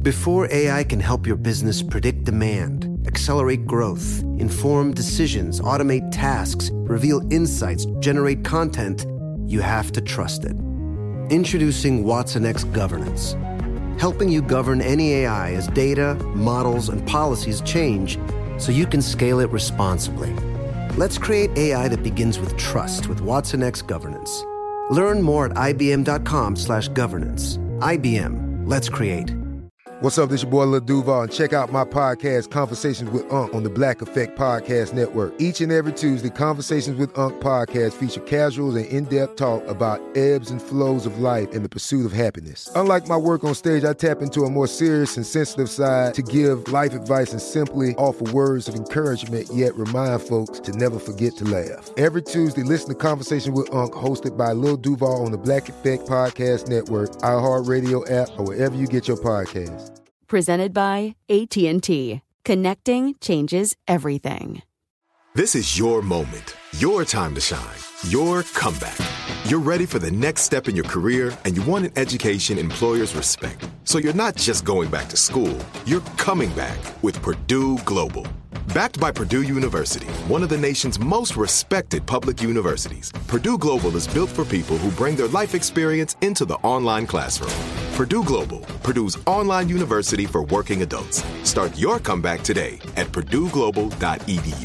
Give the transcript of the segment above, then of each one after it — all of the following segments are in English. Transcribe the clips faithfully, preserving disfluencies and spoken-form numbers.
Before A I can help your business predict demand, accelerate growth, inform decisions, automate tasks, reveal insights, generate content, you have to trust it. Introducing Watson X Governance, helping you govern any A I as data, models, and policies change so you can scale it responsibly. Let's create A I that begins with trust with Watson X Governance. Learn more at ibm.com slash governance. I B M. Let's create. What's up, this your boy Lil Duval, and check out my podcast, Conversations with Unc, on the Black Effect Podcast Network. Each and every Tuesday, Conversations with Unc podcast feature casuals and in-depth talk about ebbs and flows of life and the pursuit of happiness. Unlike my work on stage, I tap into a more serious and sensitive side to give life advice and simply offer words of encouragement, yet remind folks to never forget to laugh. Every Tuesday, listen to Conversation with Unc, hosted by Lil Duval on the Black Effect Podcast Network, iHeartRadio app, or wherever you get your podcasts. Presented by A T and T. Connecting changes everything. This is your moment, your time to shine, your comeback. You're ready for the next step in your career, and you want an education employers respect. So you're not just going back to school, you're coming back with Purdue Global. Backed by Purdue University, one of the nation's most respected public universities, Purdue Global is built for people who bring their life experience into the online classroom. Purdue Global, Purdue's online university for working adults. Start your comeback today at purdue global dot e d u.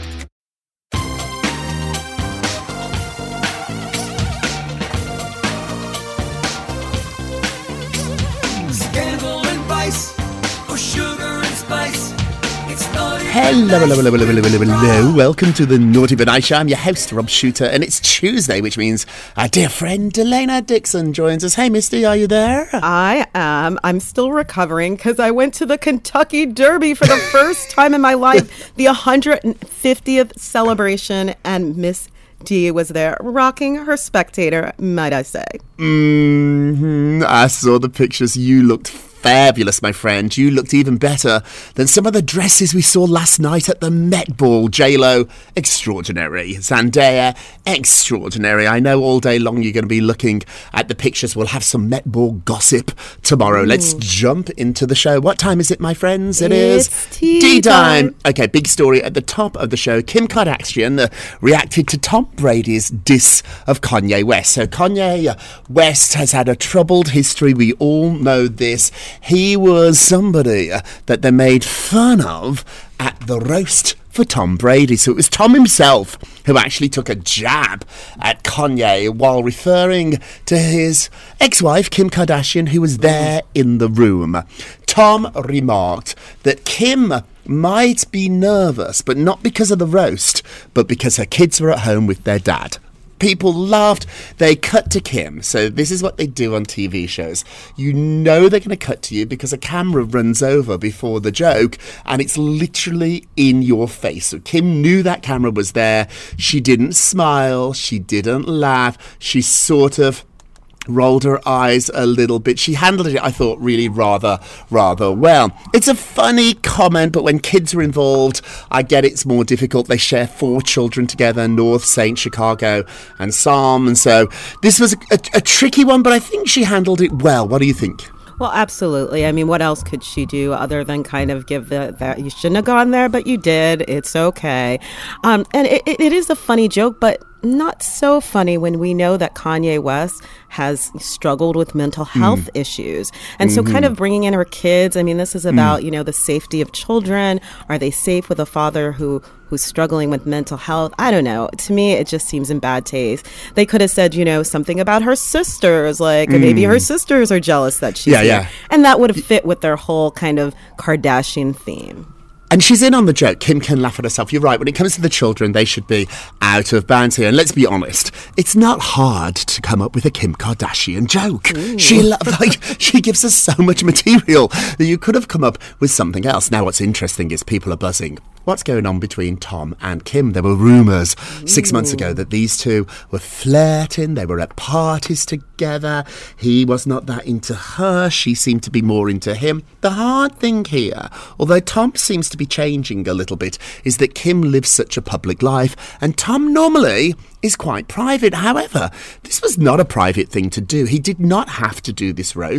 Scandal and vice, or sugar and spice. Hello, hello, hello, hello, hello, hello, hello. Welcome to the Naughty But Nice Show. I'm your host, Rob Shooter, and it's Tuesday, which means our dear friend Delana Dixon joins us. Hey, Misty, are you there? I am. I'm still recovering because I went to the Kentucky Derby for the first time in my life, the one hundred fiftieth celebration, and Miss D was there rocking her spectator, might I say. Mm-hmm. I saw the pictures. You looked fabulous, my friend. You looked even better than some of the dresses we saw last night at the Met Ball. J-Lo, extraordinary. Zendaya, extraordinary. I know all day long you're going to be looking at the pictures. We'll have some Met Ball gossip tomorrow. Ooh. Let's jump into the show. What time is it, my friends? It it's is tea, tea time. time. Okay, big story at the top of the show. Kim Kardashian uh, reacted to Tom Brady's diss of Kanye West. So Kanye West has had a troubled history. We all know this. He was somebody uh, that they made fun of at the roast for Tom Brady. So it was Tom himself who actually took a jab at Kanye while referring to his ex-wife, Kim Kardashian, who was there in the room. Tom remarked that Kim might be nervous, but not because of the roast, but because her kids were at home with their dad. People laughed. They cut to Kim. So this is what they do on T V shows. You know they're going to cut to you because a camera runs over before the joke and it's literally in your face. So Kim knew that camera was there. She didn't smile. She didn't laugh. She sort of rolled her eyes a little bit. She handled it, I thought, really rather, rather well. It's a funny comment, but when kids are involved, I get it's more difficult. They share four children together, North, Saint, Chicago, and Psalm. And so this was a, a, a tricky one, but I think she handled it well. What do you think? Well, absolutely. I mean, what else could she do other than kind of give the, that you shouldn't have gone there, but you did. It's okay. Um, and it, it is a funny joke, but not so funny when we know that Kanye West has struggled with mental health mm. issues. And mm-hmm. so kind of bringing in her kids, I mean, this is about, mm. you know, the safety of children. Are they safe with a father who who's struggling with mental health? I don't know. To me, it just seems in bad taste. They could have said, you know, something about her sisters, like mm. maybe her sisters are jealous that she's yeah, here. Yeah. And that would have fit with their whole kind of Kardashian theme. And she's in on the joke. Kim can laugh at herself. You're right. When it comes to the children, they should be out of bounds here. And let's be honest, it's not hard to come up with a Kim Kardashian joke. Ooh. She like she gives us so much material that you could have come up with something else. Now, what's interesting is people are buzzing. What's going on between Tom and Kim? There were rumours six months ago that these two were flirting. They were at parties together. He was not that into her. She seemed to be more into him. The hard thing here, although Tom seems to be changing a little bit, is that Kim lives such a public life and Tom normally is quite private. However, this was not a private thing to do. He did not have to do this roast.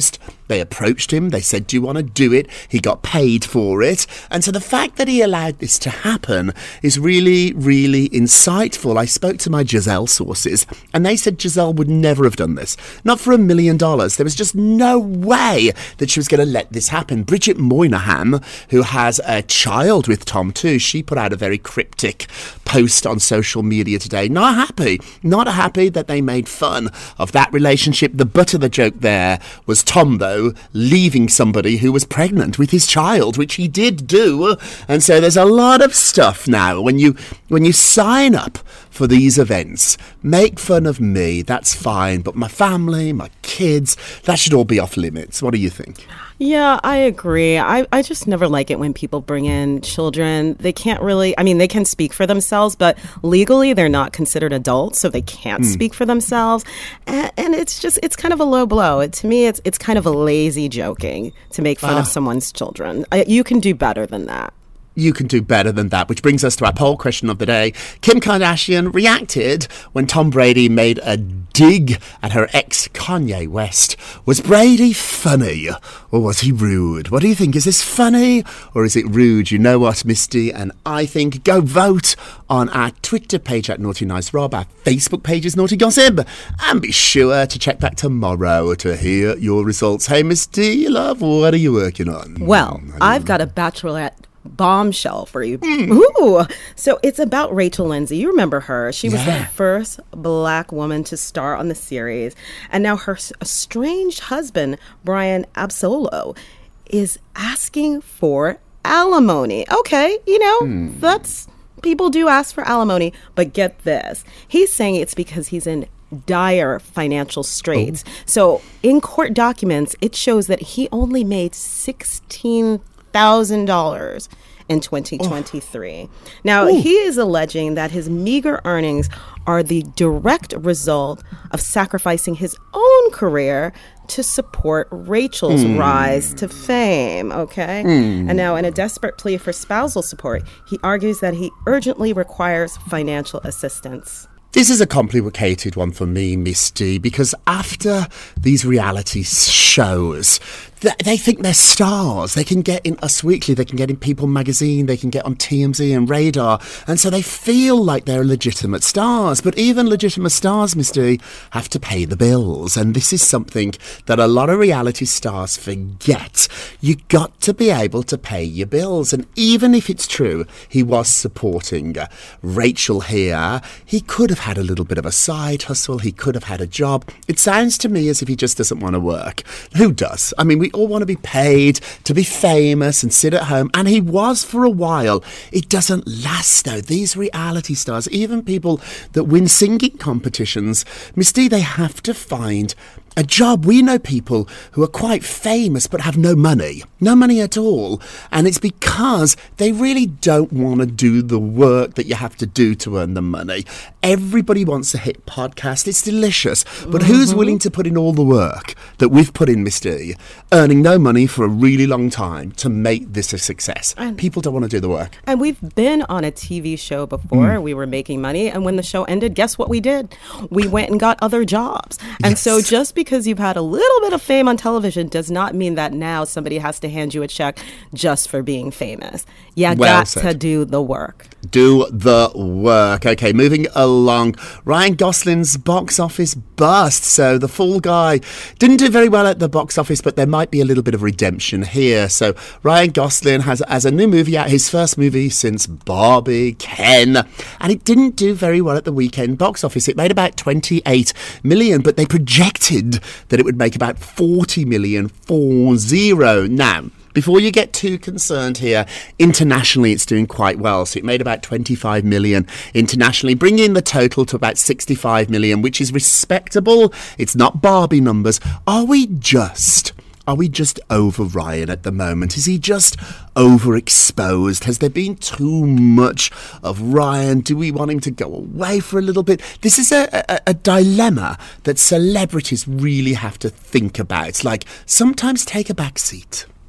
They approached him. They said, do you want to do it? He got paid for it. And so the fact that he allowed this to happen is really, really insightful. I spoke to my Giselle sources, and they said Giselle would never have done this. Not for a million dollars. There was just no way that she was going to let this happen. Bridget Moynihan, who has a child with Tom too, she put out a very cryptic post on social media today. Not happy. Not happy that they made fun of that relationship. The butt of the joke there was Tom, though, leaving somebody who was pregnant with his child, which he did do. And so there's a lot of stuff now. When you when you sign up for these events, make fun of me, that's fine, but my family, my kids, that should all be off limits. What do you think? Yeah, I agree. I, I just never like it when people bring in children. They can't really, I mean, they can speak for themselves, but legally they're not considered adults, so they can't mm. speak for themselves. And, and it's just, it's kind of a low blow. It, to me, it's it's kind of a lazy joking to make fun ah. of someone's children. I, you can do better than that. You can do better than that, which brings us to our poll question of the day. Kim Kardashian reacted when Tom Brady made a dig at her ex, Kanye West. Was Brady funny or was he rude? What do you think? Is this funny or is it rude? You know what, Misty and I think. Go vote on our Twitter page at Naughty Nice Rob, our Facebook page is Naughty Gossip, and be sure to check back tomorrow to hear your results. Hey, Misty, love, what are you working on? Well, I've got a bachelorette bombshell for you. Mm. Ooh. So it's about Rachel Lindsay. You remember her. She was yeah. the first black woman to star on the series. And now her estranged husband, Brian Absolo, is asking for alimony. Okay, you know, mm. that's, people do ask for alimony. But get this. He's saying it's because he's in dire financial straits. Oh. So in court documents, it shows that he only made sixteen thousand dollars in twenty twenty-three. Oh. Now, Ooh. he is alleging that his meager earnings are the direct result of sacrificing his own career to support Rachel's mm. rise to fame, okay? Mm. And now, in a desperate plea for spousal support, he argues that he urgently requires financial assistance. This is a complicated one for me, Misty, because after these reality shows, th- they think they're stars. They can get in Us Weekly, they can get in People magazine, they can get on T M Z and Radar, and so they feel like they're legitimate stars. But even legitimate stars, Misty, have to pay the bills, and this is something that a lot of reality stars forget. You got to be able to pay your bills, and even if it's true he was supporting uh, Rachel here, he could have had a little bit of a side hustle. He could have had a job. It sounds to me as if he just doesn't want to work. Who does? I mean, we all want to be paid, to be famous and sit at home. And he was for a while. It doesn't last, though. These reality stars, even people that win singing competitions, Misty, they have to find a job. We know people who are quite famous but have no money. No money at all. And it's because they really don't want to do the work that you have to do to earn the money. Everybody wants a hit podcast. It's delicious. But mm-hmm. who's willing to put in all the work that we've put in, Misty, earning no money for a really long time to make this a success? And people don't want to do the work. And we've been on a T V show before. Mm. We were making money. And when the show ended, guess what we did? We went and got other jobs. And yes. so just because you've had a little bit of fame on television does not mean that now somebody has to hand you a check just for being famous. You well got said. to do the work. Do the work. Okay, moving along. Ryan Gosling's box office bust. So The Fall Guy didn't do very well at the box office, but there might be a little bit of redemption here. So Ryan Gosling has, has a new movie out, his first movie since Barbie, Ken, and it didn't do very well at the weekend box office. It made about twenty-eight million, but they projected that it would make about forty million, four zero. Now, before you get too concerned here, internationally it's doing quite well. So it made about twenty-five million internationally, bringing the total to about sixty-five million, which is respectable. It's not Barbie numbers. Are we just... Are we just over Ryan at the moment? Is he just overexposed? Has there been too much of Ryan? Do we want him to go away for a little bit? This is a, a, a dilemma that celebrities really have to think about. It's like, sometimes take a back seat.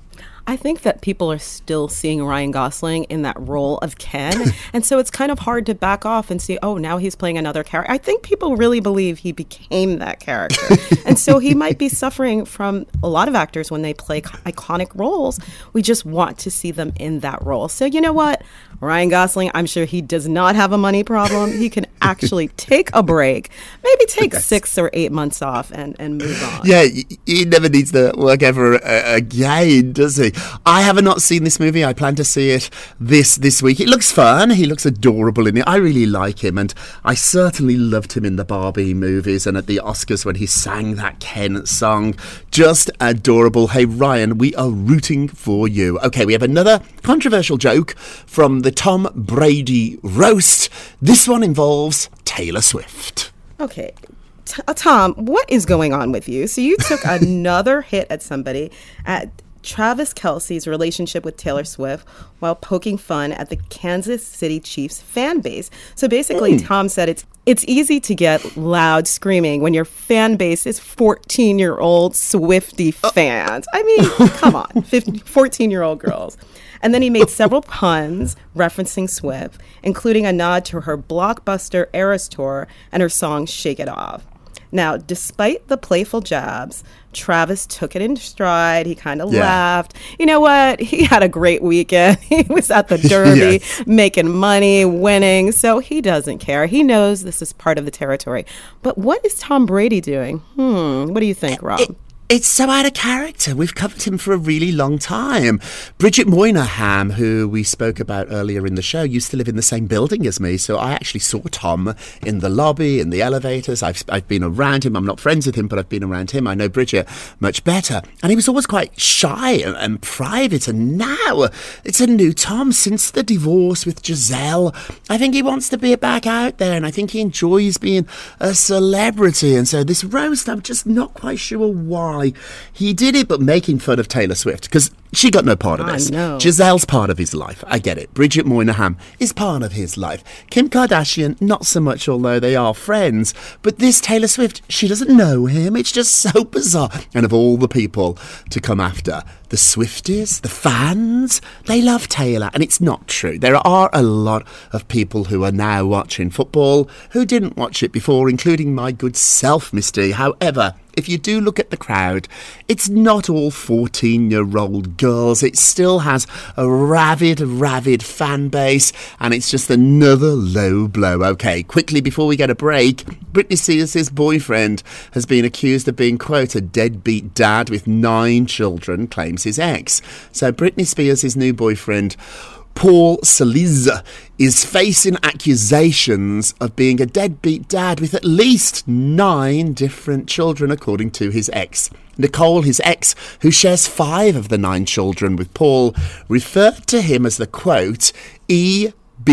I think that people are still seeing Ryan Gosling in that role of Ken. And so it's kind of hard to back off and see, oh, now he's playing another character. I think people really believe he became that character. And so he might be suffering from a lot of actors when they play iconic roles. We just want to see them in that role. So you know what? Ryan Gosling, I'm sure he does not have a money problem. He can actually take a break, maybe take Yes. six or eight months off and, and move on. Yeah, he never needs to work ever uh, again, does he? I have not seen this movie. I plan to see it this this week. It looks fun. He looks adorable in it. I really like him, and I certainly loved him in the Barbie movies and at the Oscars when he sang that Ken song. Just adorable. Hey, Ryan, we are rooting for you. Okay, we have another controversial joke from the Tom Brady roast. This one involves Taylor Swift. Okay. T- uh, Tom, what is going on with you? So you took another hit at somebody at Travis Kelce's relationship with Taylor Swift while poking fun at the Kansas City Chiefs fan base. So basically, mm. Tom said it's it's easy to get loud screaming when your fan base is fourteen-year-old Swiftie fans. I mean, come on, fourteen-year-old girls. And then he made several puns referencing Swift, including a nod to her blockbuster Eras Tour and her song Shake It Off. Now, despite the playful jabs, Travis took it in stride. He kind of yeah. laughed. You know what? He had a great weekend. He was at the Derby, yes. making money, winning. So he doesn't care. He knows this is part of the territory. But what is Tom Brady doing? Hmm. What do you think, Rob? It- It's so out of character. We've covered him for a really long time. Bridget Moynihan, who we spoke about earlier in the show, used to live in the same building as me. So I actually saw Tom in the lobby, in the elevators. I've, I've been around him. I'm not friends with him, but I've been around him. I know Bridget much better. And he was always quite shy and, and private. And now it's a new Tom since the divorce with Giselle. I think he wants to be back out there, and I think he enjoys being a celebrity. And so this roast, I'm just not quite sure why he did it, but making fun of Taylor Swift, because she got no part of this. Oh, no. Giselle's part of his life. I get it. Bridget Moynihan is part of his life. Kim Kardashian, not so much, although they are friends. But this Taylor Swift, she doesn't know him. It's just so bizarre. And of all the people to come after, the Swifties, the fans, they love Taylor. And it's not true. There are a lot of people who are now watching football who didn't watch it before, including my good self, Miss D. However, if you do look at the crowd, it's not all fourteen-year-old girls. It still has a rabid, rabid fan base, and it's just another low blow. Okay, quickly before we get a break, Britney Spears' boyfriend has been accused of being, quote, a deadbeat dad with nine children, claims his ex. So Britney Spears' new boyfriend, Paul Saliz, is facing accusations of being a deadbeat dad with at least nine different children, according to his ex. Nicole, his ex, who shares five of the nine children with Paul, referred to him as the, quote, E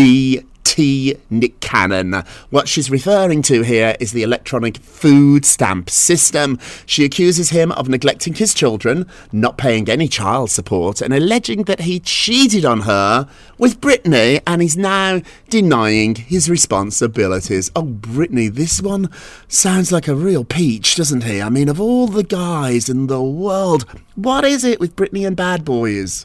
B T Nick Cannon. What she's referring to here is the electronic food stamp system. She accuses him of neglecting his children, not paying any child support, and alleging that he cheated on her with Britney, and is now denying his responsibilities. Oh, Britney, this one sounds like a real peach, doesn't he? I mean, of all the guys in the world, what is it with Britney and bad boys?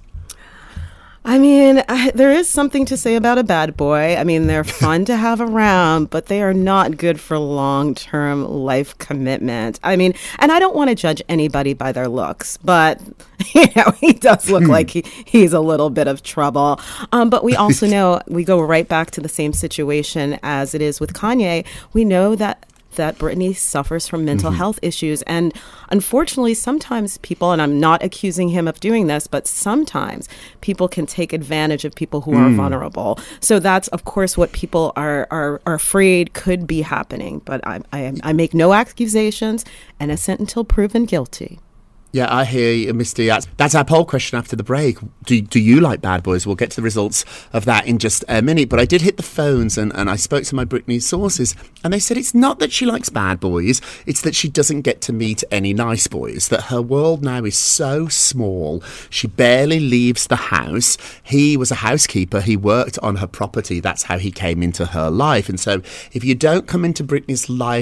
I mean, I, there is something to say about a bad boy. I mean, they're fun to have around, but they are not good for long-term life commitment. I mean, and I don't want to judge anybody by their looks, but, you know, he does look like he, he's a little bit of trouble. Um, but we also know, we go right back to the same situation as it is with Kanye. We know that that Britney suffers from mental mm-hmm. health issues. And unfortunately, sometimes people, and I'm not accusing him of doing this, but sometimes people can take advantage of people who mm. are vulnerable. So that's, of course, what people are are, are afraid could be happening. But I, I, I make no accusations, innocent until proven guilty. Yeah, I hear you, Misty. That's, that's our poll question after the break. Do do you like bad boys? We'll get to the results of that in just a minute. But I did hit the phones and, and I spoke to my Britney sources, and they said it's not that she likes bad boys, it's that she doesn't get to meet any nice boys, that her world now is so small, she barely leaves the house. He was a housekeeper, he worked on her property, that's how he came into her life. And so if you don't come into Britney's life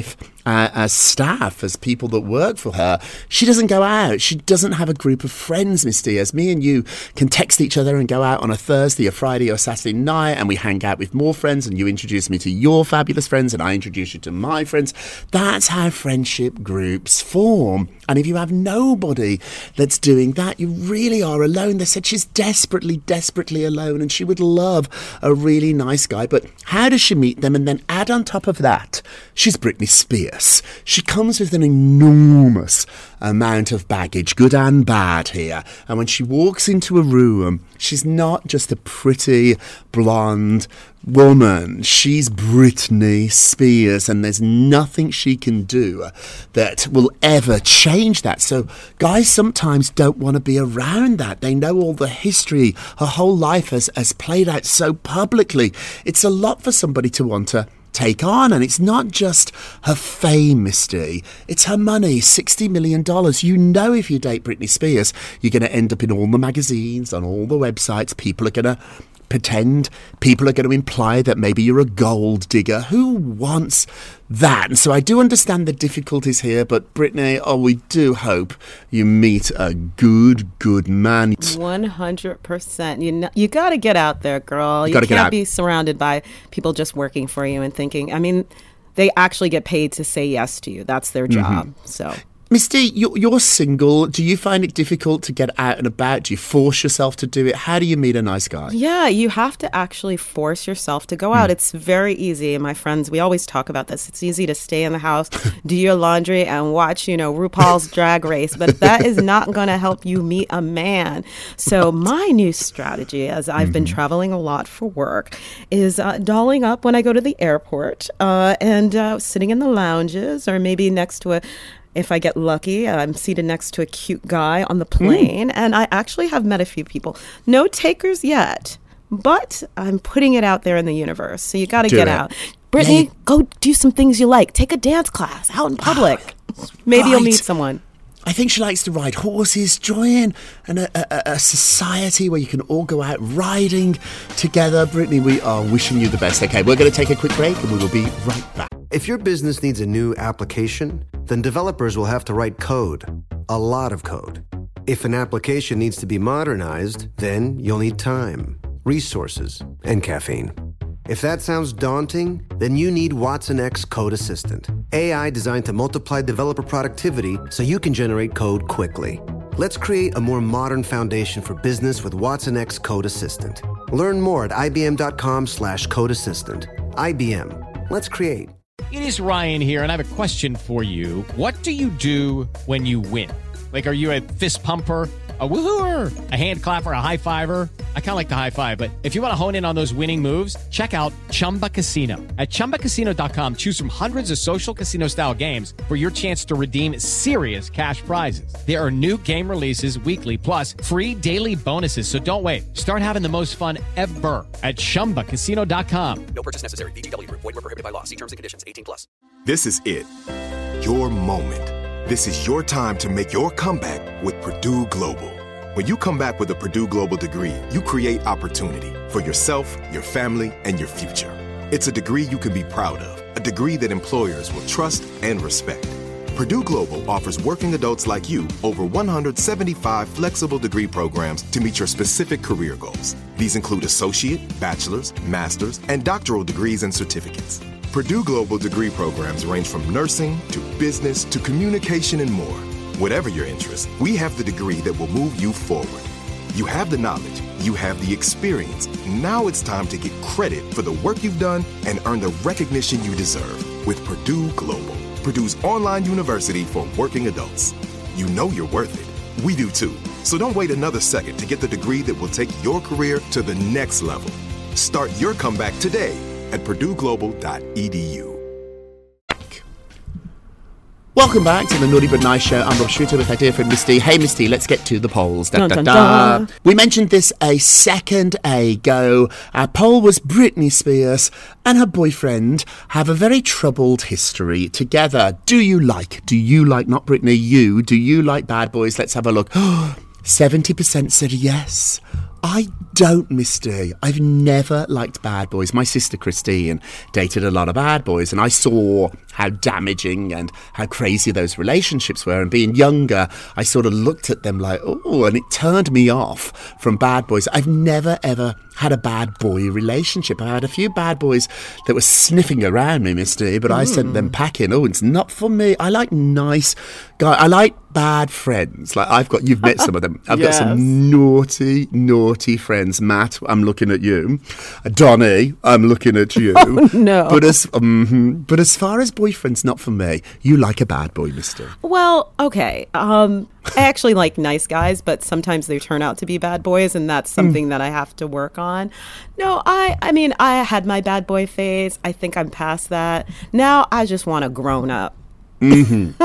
uh, as staff, as people that work for her. She doesn't go out. She doesn't have a group of friends, Misty. As me and you can text each other and go out on a Thursday, a Friday or Saturday night, and we hang out with more friends, and you introduce me to your fabulous friends and I introduce you to my friends. That's how friendship groups form. And if you have nobody that's doing that, you really are alone. They said she's desperately, desperately alone, and she would love a really nice guy. But how does she meet them? And then add on top of that, she's Britney Spears. She comes with an enormous amount of baggage, good and bad here. And when she walks into a room, she's not just a pretty blonde woman. She's Britney Spears, and there's nothing she can do that will ever change that. So guys sometimes don't want to be around that. They know all the history. Her whole life has, has played out so publicly. It's a lot for somebody to want to take on, and it's not just her fame, Misty. It's her money, sixty million dollars. You know, if you date Britney Spears, you're going to end up in all the magazines, on all the websites. People are going to pretend, people are going to imply that maybe you're a gold digger. Who wants that? And so I do understand the difficulties here, but Britney, oh, we do hope you meet a good, good man. one hundred percent. You know, you got to get out there, girl. You, you can't get be surrounded by people just working for you and thinking, I mean, they actually get paid to say yes to you. That's their job. Mm-hmm. So... Misty, you're, you're single. Do you find it difficult to get out and about? Do you force yourself to do it? How do you meet a nice guy? Yeah, you have to actually force yourself to go out. Mm. It's very easy. And my friends, we always talk about this. It's easy to stay in the house, do your laundry, and watch, you know, RuPaul's Drag Race. But that is not going to help you meet a man. So my new strategy, as I've mm-hmm. been traveling a lot for work, is uh, dolling up when I go to the airport uh, and uh, sitting in the lounges, or maybe next to a... If I get lucky, I'm seated next to a cute guy on the plane. Mm. And I actually have met a few people. No takers yet, but I'm putting it out there in the universe. So you got to get it. out. Brittany, yeah. Go do some things you like. Take a dance class out in public. Maybe right. You'll meet someone. I think she likes to ride horses. Join an, a, a, a society where you can all go out riding together. Brittany, we are wishing you the best. Okay, we're going to take a quick break and we will be right back. If your business needs a new application, then developers will have to write code, a lot of code. If an application needs to be modernized, then you'll need time, resources, and caffeine. If that sounds daunting, then you need Watson X Code Assistant, A I designed to multiply developer productivity so you can generate code quickly. Let's create a more modern foundation for business with Watson X Code Assistant. Learn more at ibm.com slash code assistant. I B M. Let's create. It is Ryan here, and I have a question for you. What do you do when you win? Like, are you a fist pumper, a woohooer, a hand clapper, a high fiver? I kind of like the high five, but if you want to hone in on those winning moves, check out Chumba Casino. At chumba casino dot com, choose from hundreds of social casino-style games for your chance to redeem serious cash prizes. There are new game releases weekly, plus free daily bonuses, so don't wait. Start having the most fun ever at chumba casino dot com. No purchase necessary. V G W. Void where prohibited by law. See terms and conditions. eighteen plus. This is it. Your moment. This is your time to make your comeback with Purdue Global. When you come back with a Purdue Global degree, you create opportunity for yourself, your family, and your future. It's a degree you can be proud of, a degree that employers will trust and respect. Purdue Global offers working adults like you over one hundred seventy-five flexible degree programs to meet your specific career goals. These include associate, bachelor's, master's, and doctoral degrees and certificates. Purdue Global degree programs range from nursing to business to communication and more. Whatever your interest, we have the degree that will move you forward. You have the knowledge, you have the experience. Now it's time to get credit for the work you've done and earn the recognition you deserve with Purdue Global, Purdue's online university for working adults. You know you're worth it. We do too. So don't wait another second to get the degree that will take your career to the next level. Start your comeback today at purdue global dot e d u. Welcome back to the Naughty But Nice Show. I'm Rob Shooter with our dear friend Misty. Hey Misty, let's get to the polls. Da, dun, da, dun, da. dun. We mentioned this a second ago. Our poll was Britney Spears and her boyfriend have a very troubled history together. Do you like, do you like, not Britney, you, do you like bad boys? Let's have a look. seventy percent said yes. I don't, Miss D. I've never liked bad boys. My sister Christine dated a lot of bad boys, and I saw how damaging and how crazy those relationships were. And being younger, I sort of looked at them like, oh, and it turned me off from bad boys. I've never, ever had a bad boy relationship. I had a few bad boys that were sniffing around me, Miss D, but mm. I sent them packing. Oh, it's not for me. I like nice guys. I like bad friends. Like I've got, you've met some of them. I've yes. got some naughty, naughty friends. Matt, I'm looking at you. Donnie, I'm looking at you. Oh, no. But as, um, but as far as boyfriends, not for me. You like a bad boy, mister. Well, okay. Um, I actually like nice guys, but sometimes they turn out to be bad boys, and that's something mm. that I have to work on. No, I, I mean, I had my bad boy phase. I think I'm past that. Now I just want a grown up. Mm-hmm.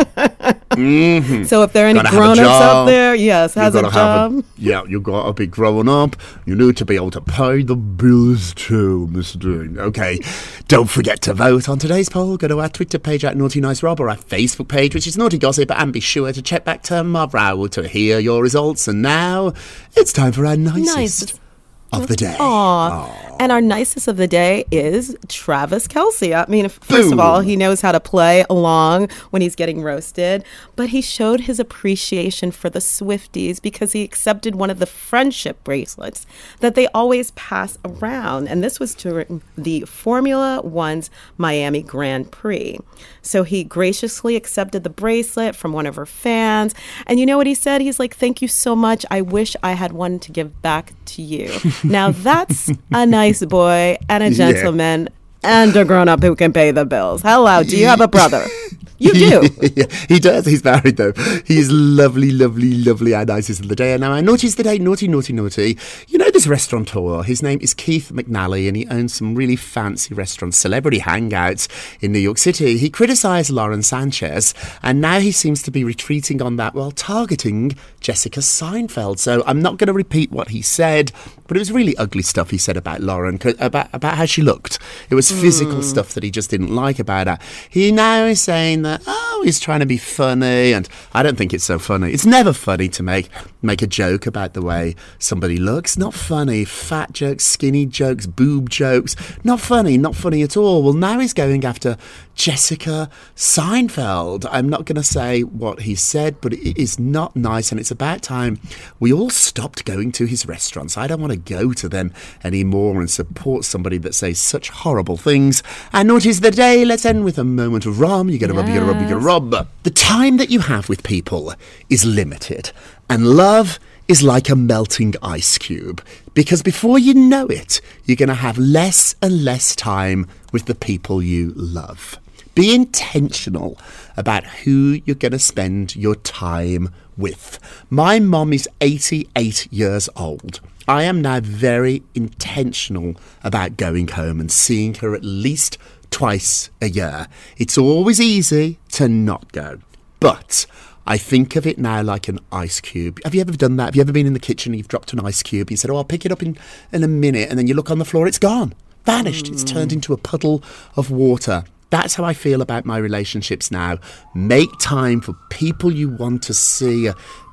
mm-hmm. So if there are any grown-ups out there, yes, has a job. A, yeah, you got to be growing up. You need to be able to pay the bills too, Mister Dean. Okay, don't forget to vote on today's poll. Go to our Twitter page at Naughty Nice Rob or our Facebook page, which is Naughty Gossip, and be sure to check back tomorrow to hear your results. And now it's time for our nicest nice. of the day. Aww. Aww. And our nicest of the day is Travis Kelce. I mean, first Boom. of all, he knows how to play along when he's getting roasted, but he showed his appreciation for the Swifties because he accepted one of the friendship bracelets that they always pass around. And this was during the Formula One's Miami Grand Prix. So he graciously accepted the bracelet from one of her fans. And you know what he said? He's like, thank you so much. I wish I had one to give back to you. Now that's a nice boy and a gentleman yeah. and a grown-up who can pay the bills. Hello, do you have a brother? You do. Yeah, he does. He's married, though. He's lovely, lovely, lovely. Our nicest of the day. And now our naughties of the day, naughty, naughty, naughty. You know this restaurateur? His name is Keith McNally, and he owns some really fancy restaurants, celebrity hangouts in New York City. He criticised Lauren Sanchez, and now he seems to be retreating on that while targeting Jessica Seinfeld. So I'm not going to repeat what he said, but it was really ugly stuff he said about Lauren, about, about how she looked. It was physical mm. stuff that he just didn't like about her. He now is saying that, oh, he's trying to be funny, and I don't think it's so funny. It's never funny to make make a joke about the way somebody looks. Not funny. Fat jokes, skinny jokes, boob jokes. Not funny. Not funny at all. Well, now he's going after Jessica Seinfeld. I'm not going to say what he said, but it is not nice, and it's about time we all stopped going to his restaurants. I don't want to go to them anymore and support somebody that says such horrible things. And what is the day? Let's end with a moment of rum. You get a rub, you get a rub, you get a rub. The time that you have with people is limited, and love is like a melting ice cube, because before you know it, you're going to have less and less time with the people you love. Be intentional about who you're going to spend your time with. My mom is eighty-eight years old. I am now very intentional about going home and seeing her at least twice a year. It's always easy to not go, but I think of it now like an ice cube. Have you ever done that? Have you ever been in the kitchen and you've dropped an ice cube? You said, oh, I'll pick it up in, in a minute, and then you look on the floor, it's gone, vanished. Mm. It's turned into a puddle of water. That's how I feel about my relationships now. Make time for people you want to see,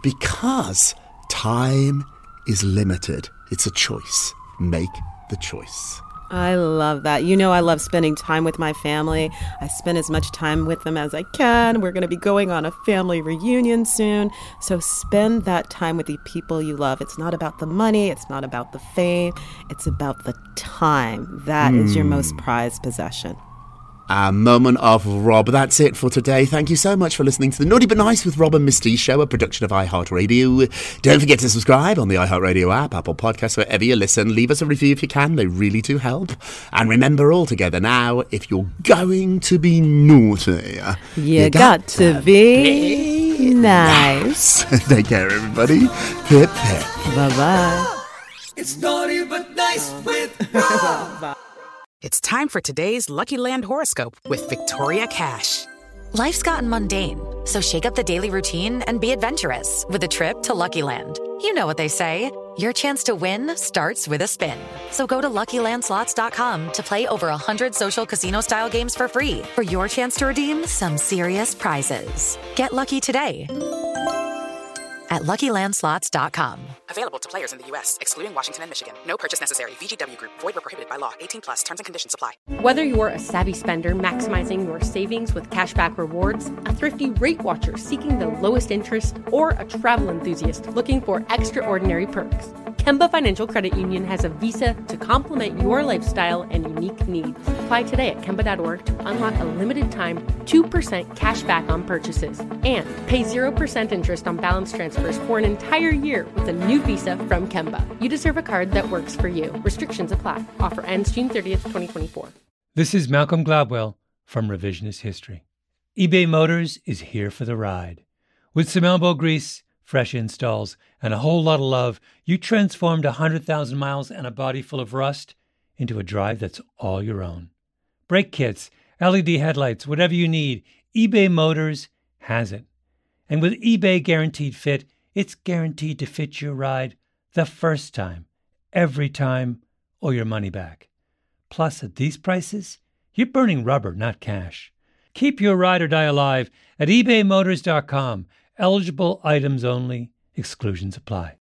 because time is limited. It's a choice. Make the choice. I love that. You know, I love spending time with my family. I spend as much time with them as I can. We're going to be going on a family reunion soon. So spend that time with the people you love. It's not about the money. It's not about the fame. It's about the time. That mm. is your most prized possession. A moment of Rob. That's it for today. Thank you so much for listening to the Naughty But Nice with Rob and Misty show, a production of iHeartRadio. Don't forget to subscribe on the iHeartRadio app, Apple Podcasts, wherever you listen. Leave us a review if you can. They really do help. And remember, all together now, if you're going to be naughty, you, you got, got to, to be, be nice. nice. Take care, everybody. Pip, pip. Bye-bye. It's Naughty But Nice with Rob. It's time for today's Lucky Land horoscope with Victoria Cash. Life's gotten mundane, so shake up the daily routine and be adventurous with a trip to Lucky Land. You know what they say, your chance to win starts with a spin. So go to Lucky Land Slots dot com to play over one hundred social casino-style games for free for your chance to redeem some serious prizes. Get lucky today at lucky land slots dot com. Available to players in the U S, excluding Washington and Michigan. No purchase necessary. V G W Group. Void where prohibited by law. eighteen plus. Terms and conditions apply. Whether you're a savvy spender maximizing your savings with cashback rewards, a thrifty rate watcher seeking the lowest interest, or a travel enthusiast looking for extraordinary perks, Kemba Financial Credit Union has a visa to complement your lifestyle and unique needs. Apply today at kemba dot org to unlock a limited time two percent cash back on purchases and pay zero percent interest on balance transfers for an entire year with a new visa from Kemba. You deserve a card that works for you. Restrictions apply. Offer ends June thirtieth, twenty twenty-four. This is Malcolm Gladwell from Revisionist History. eBay Motors is here for the ride. With some elbow grease, fresh installs, and a whole lot of love, you transformed one hundred thousand miles and a body full of rust into a drive that's all your own. Brake kits, L E D headlights, whatever you need, eBay Motors has it. And with eBay Guaranteed Fit, it's guaranteed to fit your ride the first time, every time, or your money back. Plus, at these prices, you're burning rubber, not cash. Keep your ride or die alive at ebay motors dot com. Eligible items only. Exclusions apply.